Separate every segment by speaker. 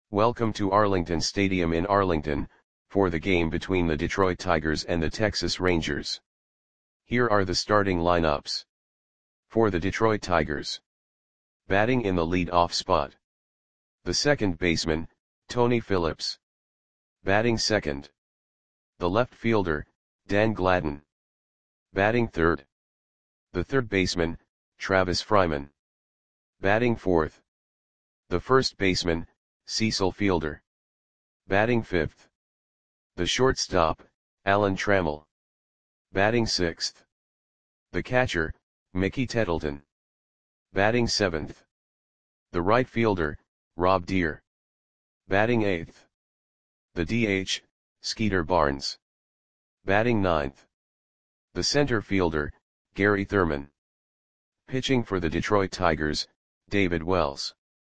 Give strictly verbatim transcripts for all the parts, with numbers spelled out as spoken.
Speaker 1: Welcome to Arlington Stadium in Arlington, for the game between the Detroit Tigers and the Texas Rangers. Here are the starting lineups. For the Detroit Tigers. Batting in the lead-off spot. The second baseman, Tony Phillips. Batting second. The left fielder, Dan Gladden. Batting third. The third baseman, Travis Fryman. Batting fourth. The first baseman, Cecil Fielder. Batting fifth. The shortstop, Alan Trammell. Batting sixth. The catcher, Mickey Tettleton. Batting seventh. The right fielder, Rob Deer. Batting eighth. The D H, Skeeter Barnes. Batting ninth. The center fielder, Gary Thurman. Pitching for the Detroit Tigers, David Wells.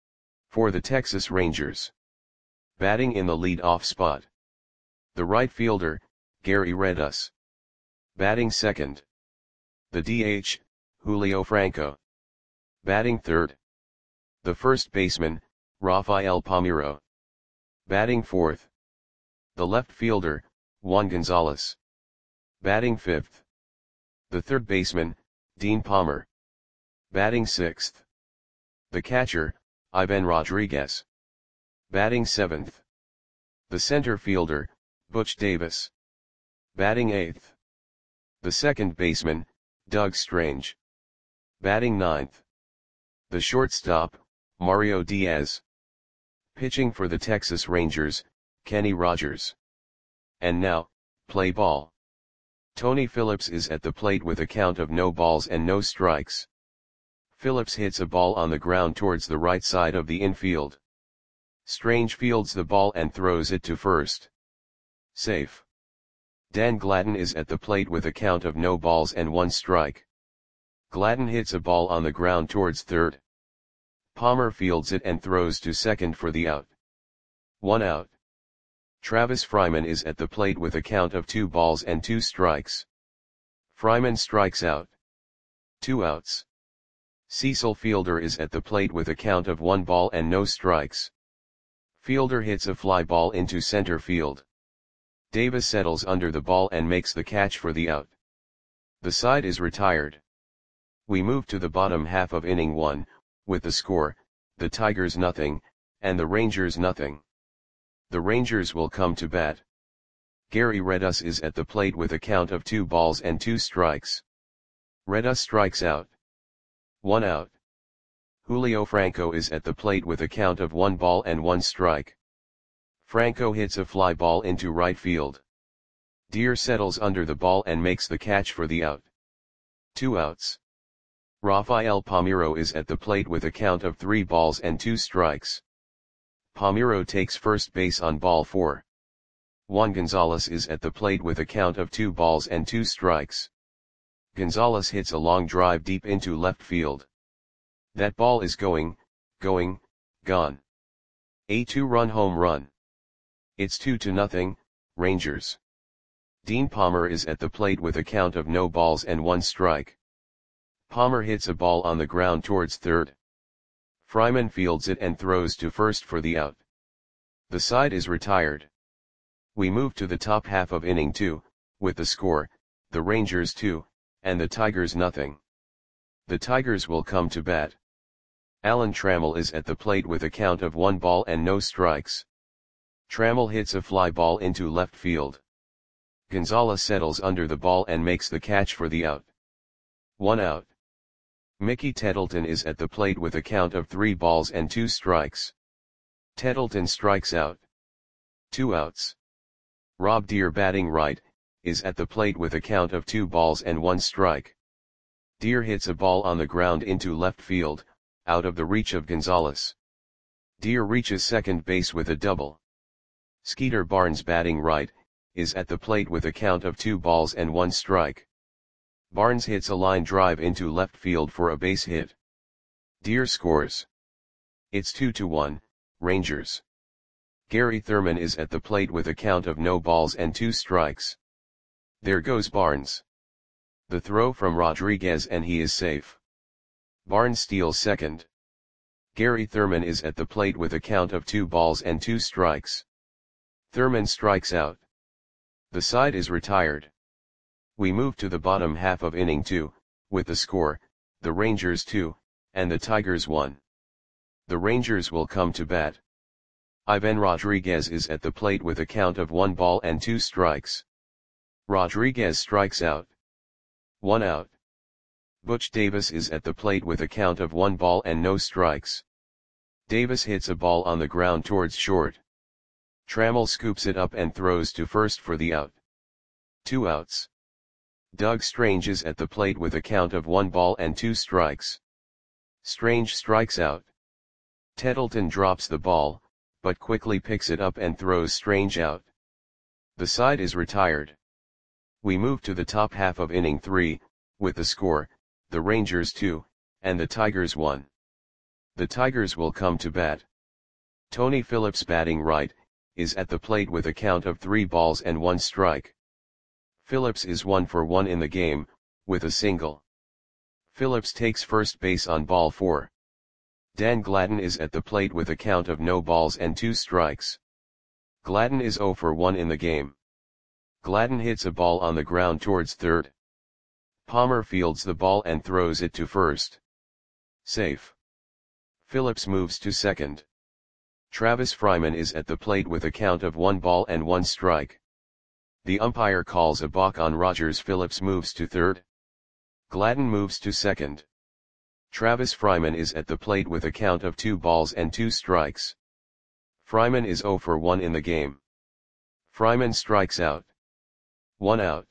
Speaker 1: For the Texas Rangers. Batting in the lead-off spot. The right fielder, Gary Redus. Batting second. The D H, Julio Franco. Batting third. The first baseman, Rafael Palmeiro. Batting fourth. The left fielder, Juan Gonzalez. Batting fifth. The third baseman, Dean Palmer. Batting sixth. The catcher, Ivan Rodriguez. Batting seventh. The center fielder, Butch Davis. Batting eighth. The second baseman, Doug Strange. Batting ninth. The shortstop, Mario Diaz. Pitching for the Texas Rangers, Kenny Rogers. And now, play ball. Tony Phillips is at the plate with a count of no balls and no strikes. Phillips hits a ball on the ground towards the right side of the infield. Strange fields the ball and throws it to first. Safe. Dan Gladden is at the plate with a count of no balls and one strike. Gladden hits a ball on the ground towards third. Palmer fields it and throws to second for the out. One out. Travis Fryman is at the plate with a count of two balls and two strikes. Fryman strikes out. Two outs. Cecil Fielder is at the plate with a count of one ball and no strikes. Fielder hits a fly ball into center field. Davis settles under the ball and makes the catch for the out. The side is retired. We move to the bottom half of inning one, with the score, the Tigers nothing, and the Rangers nothing. The Rangers will come to bat. Gary Redus is at the plate with a count of two balls and two strikes. Redus strikes out. One out. Julio Franco is at the plate with a count of one ball and one strike. Franco hits a fly ball into right field. Deer settles under the ball and makes the catch for the out. Two outs. Rafael Palmeiro is at the plate with a count of three balls and two strikes. Palmeiro takes first base on ball four. Juan Gonzalez is at the plate with a count of two balls and two strikes. Gonzalez hits a long drive deep into left field. That ball is going, going, gone. A two-run home run. It's two to nothing, Rangers. Dean Palmer is at the plate with a count of no balls and one strike. Palmer hits a ball on the ground towards third. Fryman fields it and throws to first for the out. The side is retired. We move to the top half of inning two, with the score, the Rangers two, and the Tigers nothing. The Tigers will come to bat. Alan Trammell is at the plate with a count of one ball and no strikes. Trammell hits a fly ball into left field. Gonzalez settles under the ball and makes the catch for the out. One out. Mickey Tettleton is at the plate with a count of three balls and two strikes. Tettleton strikes out. Two outs. Rob Deer batting right, is at the plate with a count of two balls and one strike. Deer hits a ball on the ground into left field, out of the reach of Gonzalez. Deer reaches second base with a double. Skeeter Barnes batting right, is at the plate with a count of two balls and one strike. Barnes hits a line drive into left field for a base hit. Deer scores. It's two to one, Rangers. Gary Thurman is at the plate with a count of no balls and two strikes. There goes Barnes. The throw from Rodriguez and he is safe. Barnes steals second. Gary Thurman is at the plate with a count of two balls and two strikes. Thurman strikes out. The side is retired. We move to the bottom half of inning two, with the score, the Rangers two, and the Tigers one. The Rangers will come to bat. Ivan Rodriguez is at the plate with a count of one ball and two strikes. Rodriguez strikes out. One out. Butch Davis is at the plate with a count of one ball and no strikes. Davis hits a ball on the ground towards short. Trammell scoops it up and throws to first for the out. Two outs. Doug Strange is at the plate with a count of one ball and two strikes. Strange strikes out. Tettleton drops the ball, but quickly picks it up and throws Strange out. The side is retired. We move to the top half of inning three, with the score, the Rangers two, and the Tigers one. The Tigers will come to bat. Tony Phillips, batting right, is at the plate with a count of three balls and one strike. Phillips is one for one in the game, with a single. Phillips takes first base on ball four. Dan Gladden is at the plate with a count of no balls and two strikes. Gladden is zero for one in the game. Gladden hits a ball on the ground towards third. Palmer fields the ball and throws it to first. Safe. Phillips moves to second. Travis Fryman is at the plate with a count of one ball and one strike. The umpire calls a balk on Rogers. Phillips moves to third. Gladden moves to second. Travis Fryman is at the plate with a count of two balls and two strikes. Fryman is zero for one in the game. Fryman strikes out. One out.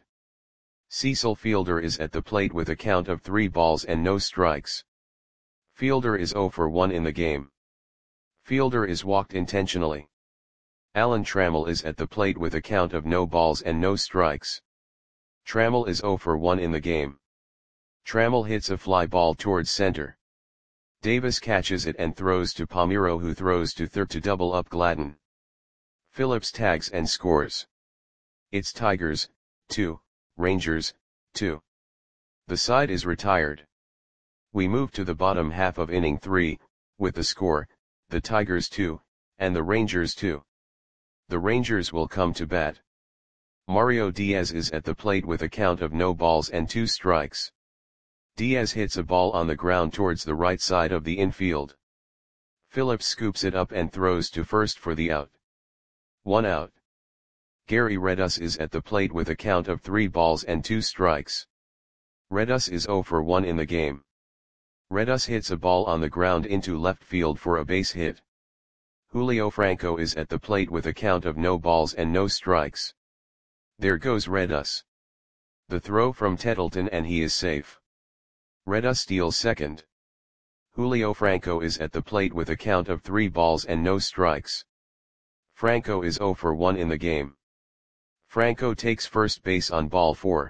Speaker 1: Cecil Fielder is at the plate with a count of three balls and no strikes. Fielder is zero for one in the game. Fielder is walked intentionally. Alan Trammell is at the plate with a count of no balls and no strikes. Trammell is zero for one in the game. Trammell hits a fly ball towards center. Davis catches it and throws to Palmeiro, who throws to third to double up Gladden. Phillips tags and scores. It's Tigers, two, Rangers, two. The side is retired. We move to the bottom half of inning three, with the score, the Tigers two, and the Rangers two. The Rangers will come to bat. Mario Diaz is at the plate with a count of no balls and two strikes. Diaz hits a ball on the ground towards the right side of the infield. Phillips scoops it up and throws to first for the out. One out. Gary Redus is at the plate with a count of three balls and two strikes. Redus is zero for one in the game. Redus hits a ball on the ground into left field for a base hit. Julio Franco is at the plate with a count of no balls and no strikes. There goes Redus. The throw from Tettleton and he is safe. Redus steals second. Julio Franco is at the plate with a count of three balls and no strikes. Franco is zero for one in the game. Franco takes first base on ball four.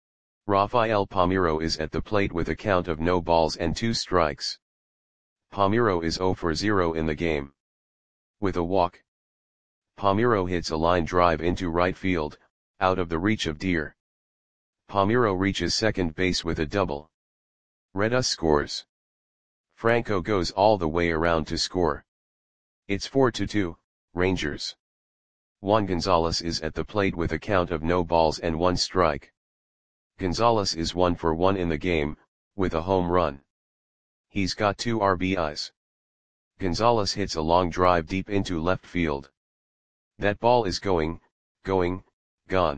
Speaker 1: Rafael Palmeiro is at the plate with a count of no balls and two strikes. Palmeiro is zero for zero in the game. With a walk, Palmeiro hits a line drive into right field, out of the reach of Deer. Palmeiro reaches second base with a double. Redus scores. Franco goes all the way around to score. It's four to two, Rangers. Juan Gonzalez is at the plate with a count of no balls and one strike. Gonzalez is one for one in the game, with a home run. He's got two R B Is. Gonzalez hits a long drive deep into left field. That ball is going, going, gone.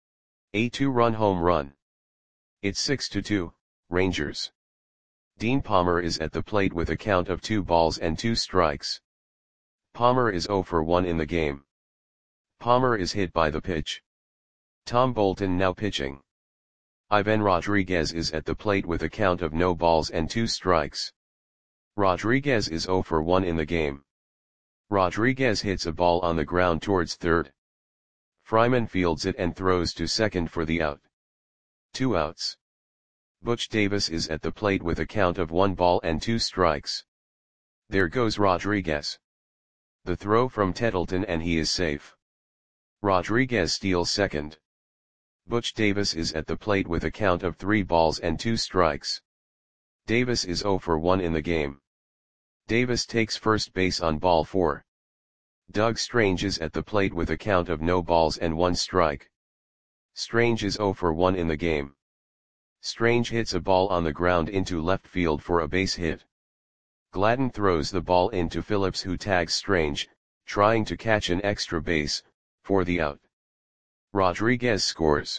Speaker 1: A two-run home run. It's six to two, Rangers. Dean Palmer is at the plate with a count of two balls and two strikes. Palmer is zero for one in the game. Palmer is hit by the pitch. Tom Bolton now pitching. Ivan Rodriguez is at the plate with a count of no balls and two strikes. Rodriguez is zero for one in the game. Rodriguez hits a ball on the ground towards third. Fryman fields it and throws to second for the out. Two outs. Butch Davis is at the plate with a count of one ball and two strikes. There goes Rodriguez. The throw from Tettleton and he is safe. Rodriguez steals second. Butch Davis is at the plate with a count of three balls and two strikes. Davis is zero for one in the game. Davis takes first base on ball four. Doug Strange is at the plate with a count of no balls and one strike. Strange is zero for one in the game. Strange hits a ball on the ground into left field for a base hit. Gladden throws the ball into Phillips, who tags Strange, trying to catch an extra base, for the out. Rodriguez scores.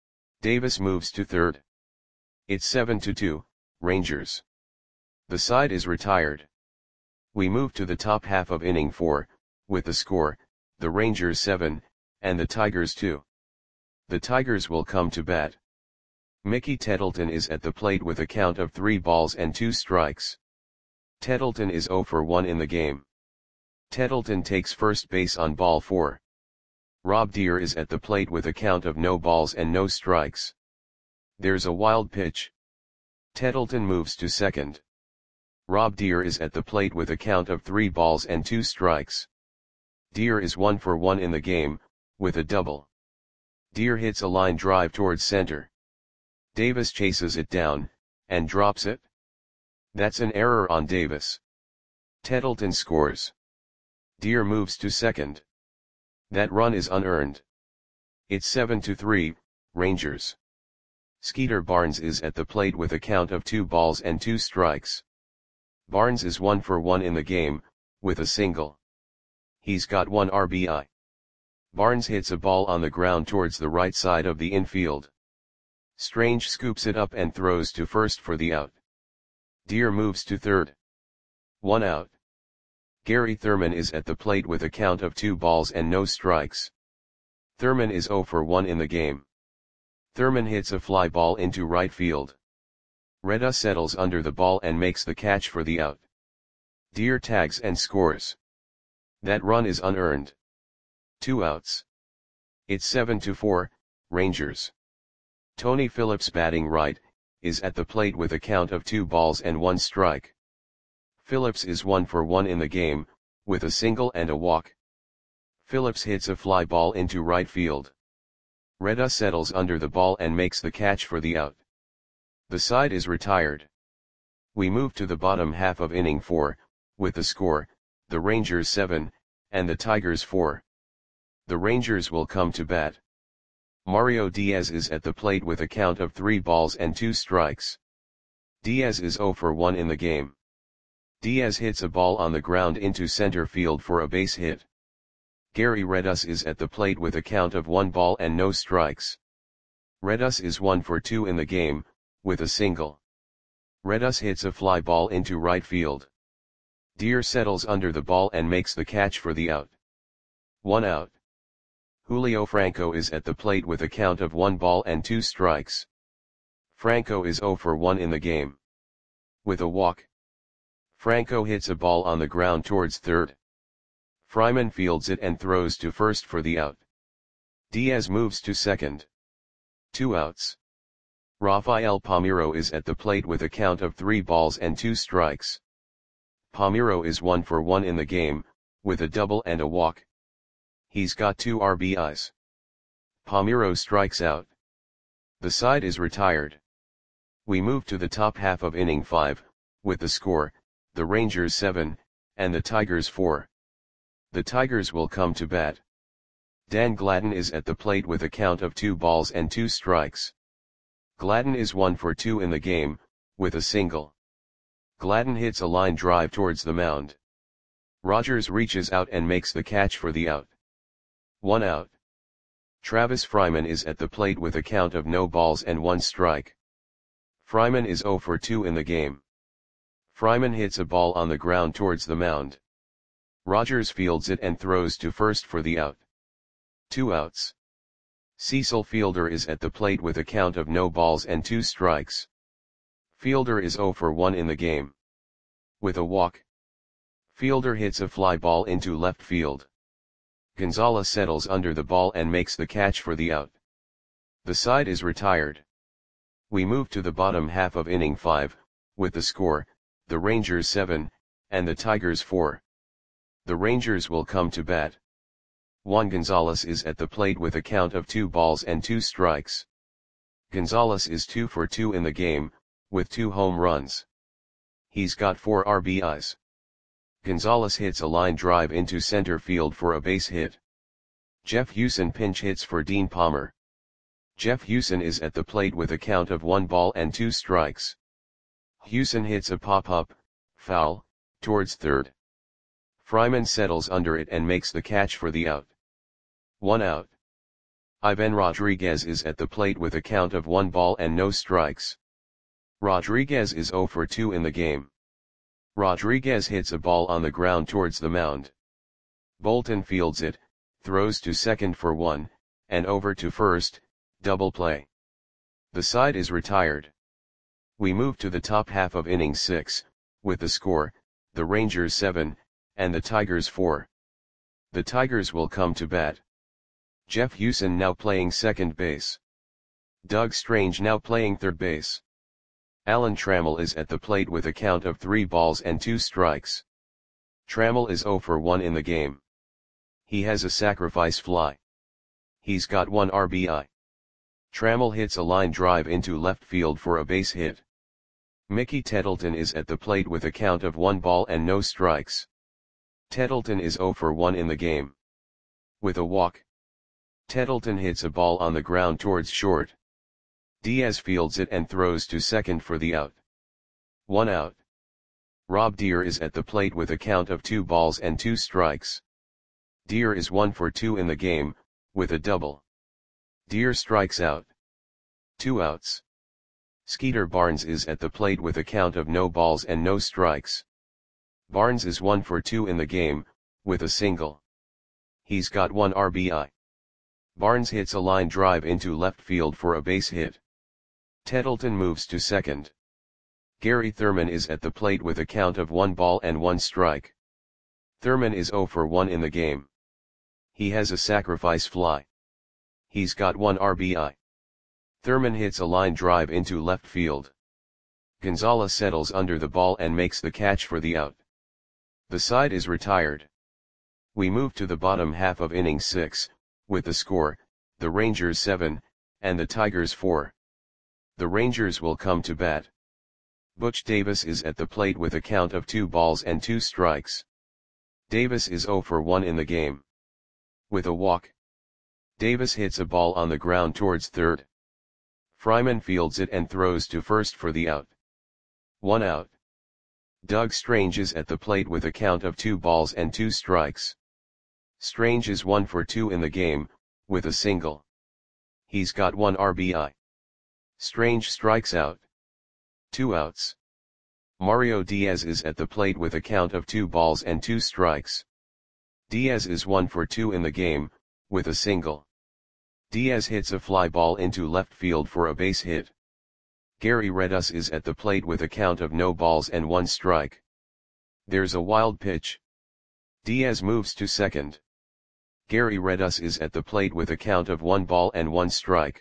Speaker 1: Davis moves to third. It's seven to two, Rangers. The side is retired. We move to the top half of inning four, with the score, the Rangers seven, and the Tigers two. The Tigers will come to bat. Mickey Tettleton is at the plate with a count of three balls and two strikes. Tettleton is zero for one in the game. Tettleton takes first base on ball four. Rob Deer is at the plate with a count of no balls and no strikes. There's a wild pitch. Tettleton moves to second. Rob Deer is at the plate with a count of three balls and two strikes. Deer is one for one in the game, with a double. Deer hits a line drive towards center. Davis chases it down, and drops it. That's an error on Davis. Tettleton scores. Deer moves to second. That run is unearned. It's seven to three, Rangers. Skeeter Barnes is at the plate with a count of two balls and two strikes. Barnes is one for one in the game, with a single. He's got one R B I. Barnes hits a ball on the ground towards the right side of the infield. Strange scoops it up and throws to first for the out. Deer moves to third. One out. Gary Thurman is at the plate with a count of two balls and no strikes. Thurman is zero for one in the game. Thurman hits a fly ball into right field. Reda settles under the ball and makes the catch for the out. Deer tags and scores. That run is unearned. Two outs. It's seven to four, Rangers. Tony Phillips, batting right, is at the plate with a count of two balls and one strike. Phillips is one for one in the game, with a single and a walk. Phillips hits a fly ball into right field. Reda settles under the ball and makes the catch for the out. The side is retired. We move to the bottom half of inning four, with the score, the Rangers seven, and the Tigers four. The Rangers will come to bat. Mario Diaz is at the plate with a count of three balls and two strikes. Diaz is zero for one in the game. Diaz hits a ball on the ground into center field for a base hit. Gary Redus is at the plate with a count of one ball and no strikes. Redus is one for two in the game, with a single. Redus hits a fly ball into right field. Deer settles under the ball and makes the catch for the out. One out. Julio Franco is at the plate with a count of one ball and two strikes. Franco is zero for one in the game. With a walk. Franco hits a ball on the ground towards third. Fryman fields it and throws to first for the out. Diaz moves to second. Two outs. Rafael Palmeiro is at the plate with a count of three balls and two strikes. Palmeiro is one for one in the game, with a double and a walk. He's got two R B Is. Palmeiro strikes out. The side is retired. We move to the top half of inning five, with the score, the Rangers seven, and the Tigers four. The Tigers will come to bat. Dan Gladden is at the plate with a count of two balls and two strikes. Gladden is one for two in the game, with a single. Gladden hits a line drive towards the mound. Rogers reaches out and makes the catch for the out. One out. Travis Fryman is at the plate with a count of no balls and one strike. Fryman is zero for two in the game. Fryman hits a ball on the ground towards the mound. Rogers fields it and throws to first for the out. Two outs. Cecil Fielder is at the plate with a count of no balls and two strikes. Fielder is zero for one in the game. With a walk. Fielder hits a fly ball into left field. Gonzalez settles under the ball and makes the catch for the out. The side is retired. We move to the bottom half of inning five, with the score, the Rangers seven, and the Tigers four. The Rangers will come to bat. Juan Gonzalez is at the plate with a count of two balls and two strikes. Gonzalez is two for two in the game, with two home runs. He's got four R B Is. Gonzalez hits a line drive into center field for a base hit. Jeff Hewson pinch hits for Dean Palmer. Jeff Hewson is at the plate with a count of one ball and two strikes. Hewson hits a pop-up, foul, towards third. Fryman settles under it and makes the catch for the out. One out. Ivan Rodriguez is at the plate with a count of one ball and no strikes. Rodriguez is zero for two in the game. Rodriguez hits a ball on the ground towards the mound. Bolton fields it, throws to second for one, and over to first, double play. The side is retired. We move to the top half of inning six, with the score, the Rangers seven, and the Tigers four. The Tigers will come to bat. Jeff Hewson now playing second base. Doug Strange now playing third base. Alan Trammell is at the plate with a count of three balls and two strikes. Trammell is zero for one in the game. He has a sacrifice fly. He's got one R B I. Trammell hits a line drive into left field for a base hit. Mickey Tettleton is at the plate with a count of one ball and no strikes. Tettleton is zero for one in the game. With a walk, Tettleton hits a ball on the ground towards short. Diaz fields it and throws to second for the out. One out. Rob Deer is at the plate with a count of two balls and two strikes. Deer is one for two in the game, with a double. Deer strikes out. Two outs. Skeeter Barnes is at the plate with a count of no balls and no strikes. Barnes is one for two in the game, with a single. He's got one R B I. Barnes hits a line drive into left field for a base hit. Tettleton moves to second. Gary Thurman is at the plate with a count of one ball and one strike. Thurman is zero for one in the game. He has a sacrifice fly. He's got one R B I. Thurman hits a line drive into left field. Gonzalez settles under the ball and makes the catch for the out. The side is retired. We move to the bottom half of inning six, with the score, the Rangers seven, and the Tigers four. The Rangers will come to bat. Butch Davis is at the plate with a count of two balls and two strikes. Davis is zero for one in the game. With a walk, Davis hits a ball on the ground towards third. Fryman fields it and throws to first for the out. One out. Doug Strange is at the plate with a count of two balls and two strikes. Strange is one for two in the game, with a single. He's got one R B I. Strange strikes out. Two outs. Mario Diaz is at the plate with a count of two balls and two strikes. Diaz is one for two in the game, with a single. Diaz hits a fly ball into left field for a base hit. Gary Redus is at the plate with a count of no balls and one strike. There's a wild pitch. Diaz moves to second. Gary Redus is at the plate with a count of one ball and one strike.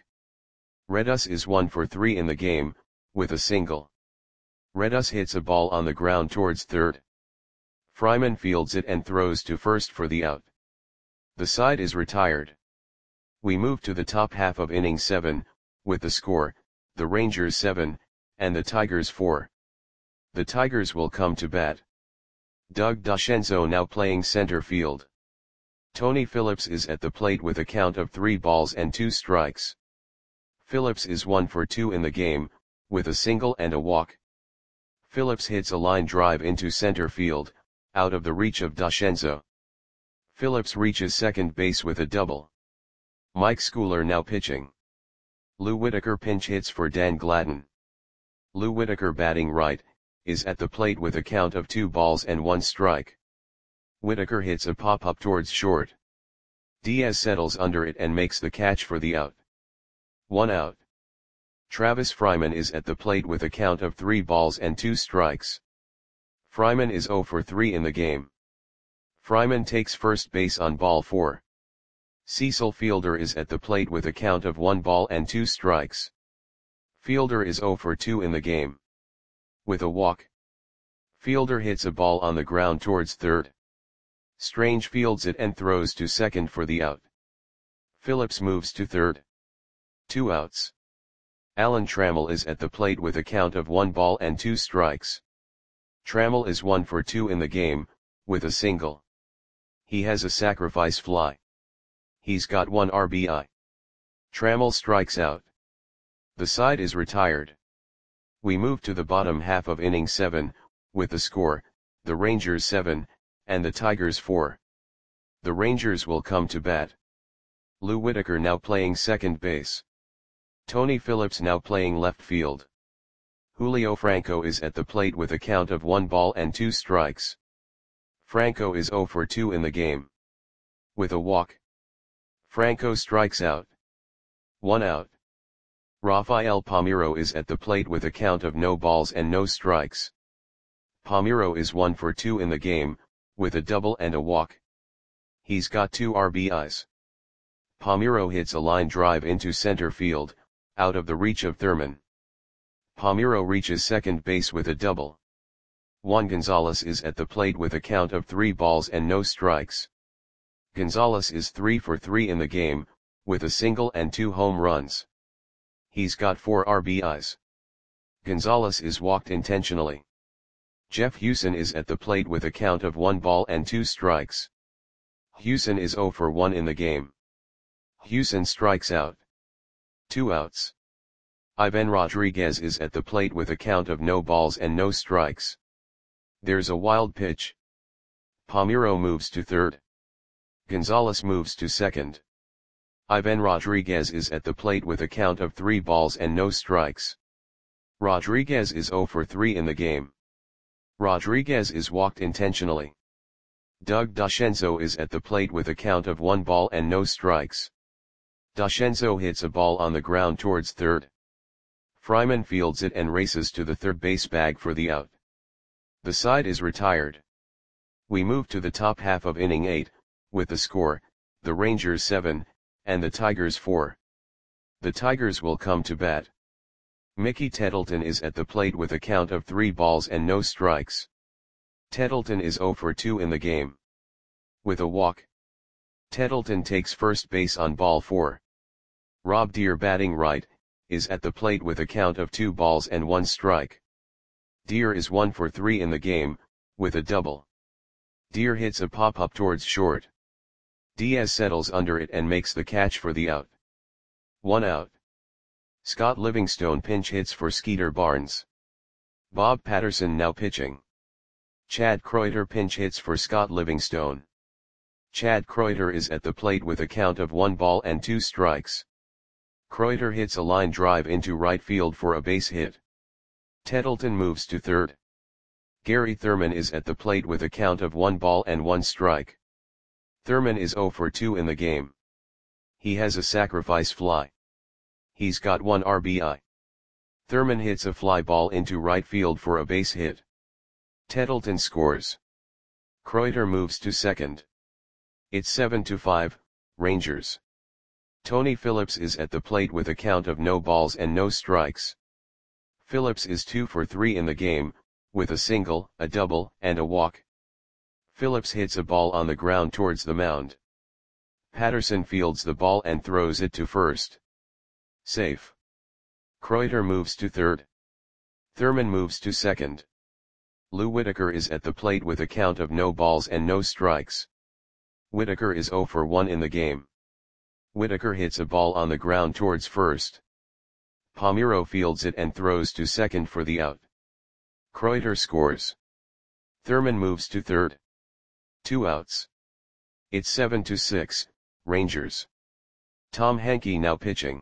Speaker 1: Redus is one for three in the game, with a single. Redus hits a ball on the ground towards third. Fryman fields it and throws to first for the out. The side is retired. We move to the top half of inning seven, with the score, the Rangers seven, and the Tigers four. The Tigers will come to bat. Doug DeCenzo now playing center field. Tony Phillips is at the plate with a count of three balls and two strikes. Phillips is one for two in the game, with a single and a walk. Phillips hits a line drive into center field, out of the reach of DeCenzo. Phillips reaches second base with a double. Mike Schooler now pitching. Lou Whitaker pinch hits for Dan Gladden. Lou Whitaker batting right, is at the plate with a count of two balls and one strike. Whitaker hits a pop-up towards short. Diaz settles under it and makes the catch for the out. One out. Travis Fryman is at the plate with a count of three balls and two strikes. Fryman is zero for three in the game. Fryman takes first base on ball four. Cecil Fielder is at the plate with a count of one ball and two strikes. Fielder is zero for two in the game. With a walk, Fielder hits a ball on the ground towards third. Strange fields it and throws to second for the out. Phillips moves to third. Two outs. Alan Trammell is at the plate with a count of one ball and two strikes. Trammell is one for two in the game, with a single. He has a sacrifice fly. He's got one R B I. Trammell strikes out. The side is retired. We move to the bottom half of inning seven, with the score, the Rangers seven, and the Tigers four. The Rangers will come to bat. Lou Whitaker now playing second base. Tony Phillips now playing left field. Julio Franco is at the plate with a count of one ball and two strikes. Franco is zero for two in the game. With a walk. Franco strikes out. One out. Rafael Palmeiro is at the plate with a count of no balls and no strikes. Palmeiro is one for two in the game, with a double and a walk. He's got two R B Is. Palmeiro hits a line drive into center field, out of the reach of Thurman. Palmeiro reaches second base with a double. Juan Gonzalez is at the plate with a count of three balls and no strikes. Gonzalez is three for three in the game, with a single and two home runs. He's got four R B Is. Gonzalez is walked intentionally. Jeff Hewson is at the plate with a count of one ball and two strikes. Hewson is zero for one in the game. Hewson strikes out. Two outs. Ivan Rodriguez is at the plate with a count of no balls and no strikes. There's a wild pitch. Palmeiro moves to third. Gonzalez moves to second. Ivan Rodriguez is at the plate with a count of three balls and no strikes. Rodriguez is zero for three in the game. Rodriguez is walked intentionally. Doug DeCenzo is at the plate with a count of one ball and no strikes. DeCenzo hits a ball on the ground towards third. Fryman fields it and races to the third base bag for the out. The side is retired. We move to the top half of inning eight, with the score, the Rangers seven, and the Tigers four. The Tigers will come to bat. Mickey Tettleton is at the plate with a count of three balls and no strikes. Tettleton is zero for two in the game. With a walk. Tettleton takes first base on ball four. Rob Deer, batting right, is at the plate with a count of two balls and one strike. Deer is one for three in the game, with a double. Deer hits a pop-up towards short. Diaz settles under it and makes the catch for the out. One out. Scott Livingstone pinch hits for Skeeter Barnes. Bob Patterson now pitching. Chad Kreuter pinch hits for Scott Livingstone. Chad Kreuter is at the plate with a count of one ball and two strikes. Kreuter hits a line drive into right field for a base hit. Tettleton moves to third. Gary Thurman is at the plate with a count of one ball and one strike. Thurman is zero for two in the game. He has a sacrifice fly. He's got one R B I. Thurman hits a fly ball into right field for a base hit. Tettleton scores. Kreuter moves to second. It's seven to five, Rangers. Tony Phillips is at the plate with a count of no balls and no strikes. Phillips is two for three in the game, with a single, a double, and a walk. Phillips hits a ball on the ground towards the mound. Patterson fields the ball and throws it to first. Safe. Kreuter moves to third. Thurman moves to second. Lou Whitaker is at the plate with a count of no balls and no strikes. Whitaker is zero for one in the game. Whitaker hits a ball on the ground towards first. Palmeiro fields it and throws to second for the out. Kreuter scores. Thurman moves to third. Two outs. It's seven to six, Rangers. Tom Henke now pitching.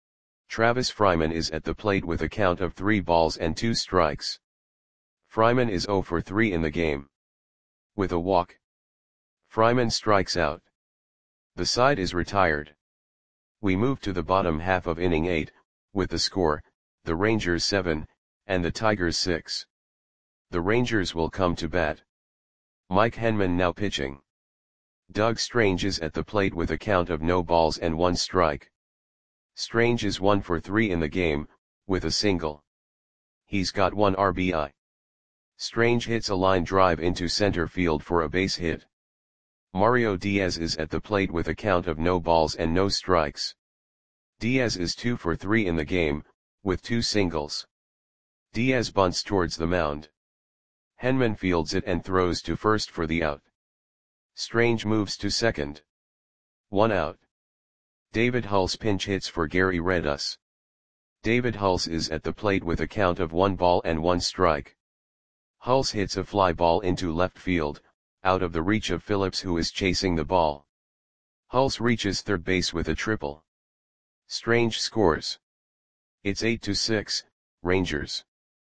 Speaker 1: Travis Fryman is at the plate with a count of three balls and two strikes. Fryman is zero for three in the game. With a walk. Fryman strikes out. The side is retired. We move to the bottom half of inning eight, with the score, the Rangers seven, and the Tigers six. The Rangers will come to bat. Mike Henman now pitching. Doug Strange is at the plate with a count of no balls and one strike. Strange is one for three in the game, with a single. He's got one R B I. Strange hits a line drive into center field for a base hit. Mario Diaz is at the plate with a count of no balls and no strikes. Diaz is two for three in the game, with two singles. Diaz bunts towards the mound. Henman fields it and throws to first for the out. Strange moves to second. One out. David Hulse pinch hits for Gary Redus. David Hulse is at the plate with a count of one ball and one strike. Hulse hits a fly ball into left field, out of the reach of Phillips, who is chasing the ball. Hulse reaches third base with a triple. Strange scores. It's eight to six, Rangers.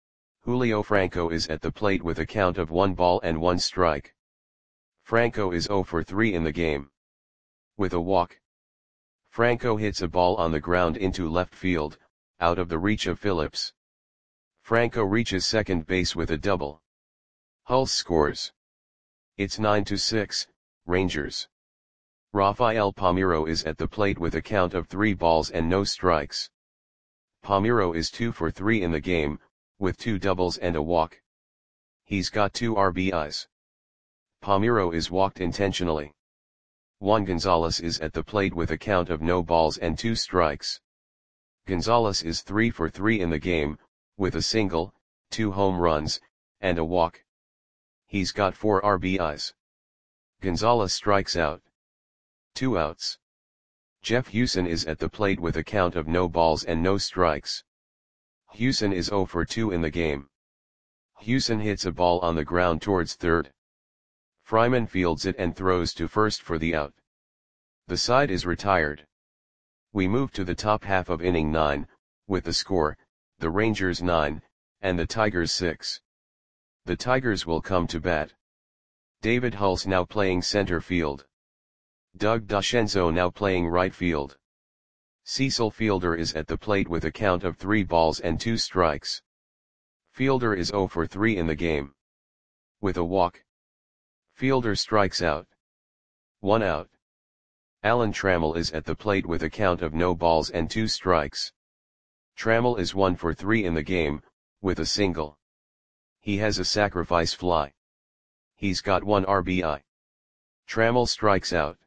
Speaker 1: Julio Franco is at the plate with a count of one ball and one strike. Franco is zero for three in the game. With a walk. Franco hits a ball on the ground into left field, out of the reach of Phillips. Franco reaches second base with a double. Hulse scores. It's nine to six, Rangers. Rafael Palmeiro is at the plate with a count of three balls and no strikes. Palmeiro is two for three in the game, with two doubles and a walk. He's got two R B Is. Palmeiro is walked intentionally. Juan Gonzalez is at the plate with a count of no balls and two strikes. Gonzalez is three for three in the game, with a single, two home runs, and a walk. He's got four R B Is. Gonzalez strikes out. Two outs. Jeff Hewson is at the plate with a count of no balls and no strikes. Hewson is zero for two in the game. Hewson hits a ball on the ground towards third. Fryman fields it and throws to first for the out. The side is retired. We move to the top half of inning nine, with the score, the Rangers nine, and the Tigers six. The Tigers will come to bat. David Hulse now playing center field. Doug DeCenzo now playing right field. Cecil Fielder is at the plate with a count of three balls and two strikes. Fielder is zero for three in the game. With a walk. Fielder strikes out. One out. Alan Trammell is at the plate with a count of no balls and two strikes. Trammell is one for three in the game, with a single. He has a sacrifice fly. He's got one R B I. Trammell strikes out.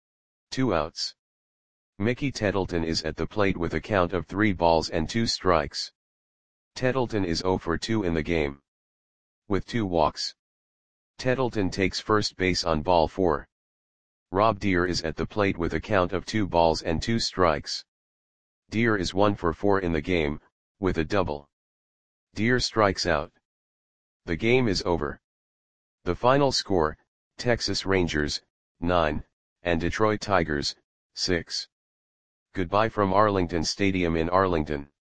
Speaker 1: Two outs. Mickey Tettleton is at the plate with a count of three balls and two strikes. Tettleton is zero for two in the game. With two walks. Tettleton takes first base on ball four. Rob Deer is at the plate with a count of two balls and two strikes. Deer is one for four in the game, with a double. Deer strikes out. The game is over. The final score, Texas Rangers, nine, and Detroit Tigers, six. Goodbye from Arlington Stadium in Arlington.